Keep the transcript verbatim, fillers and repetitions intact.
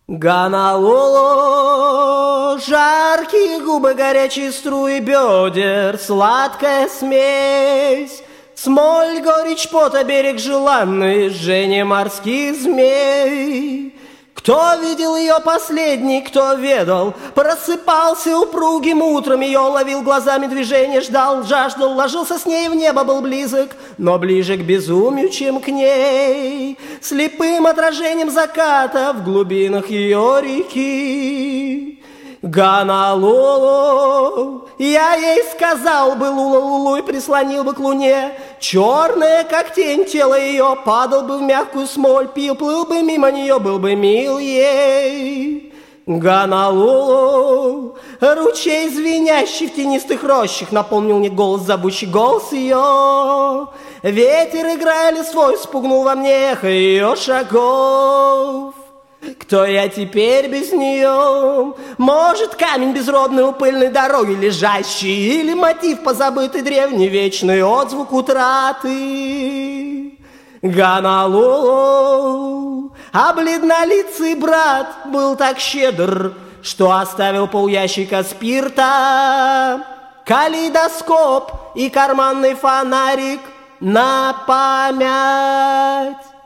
Гонололо, жаркие губы, горячие струи бедер, сладкая смесь, смоль, горечь, пота, берег желанный, жжение морских змей. Кто видел ее последний, кто ведал, просыпался упругим утром, ее ловил глазами движение, ждал, жаждал, ложился с ней в небо, был близок, но ближе к безумию, чем к ней, слепым отражением заката в глубинах ее реки. Гонололо, я ей сказал бы лула-лулу и прислонил бы к луне, черное, как тень, тело ее, падал бы в мягкую смоль, пил, плыл бы мимо нее, был бы мил ей. Гонололо, ручей, звенящий в тенистых рощах, наполнил мне голос, зовущий голос ее. Ветер, играя листвой, спугнул во мне эхо ее шагов. Кто я теперь без нее? Может, камень безродный у пыльной дороги лежащий, или мотив позабытый древний, вечный отзвук утраты. Гонололо, а бледнолицый брат был так щедр, что оставил полящика спирта, калейдоскоп и карманный фонарик на память.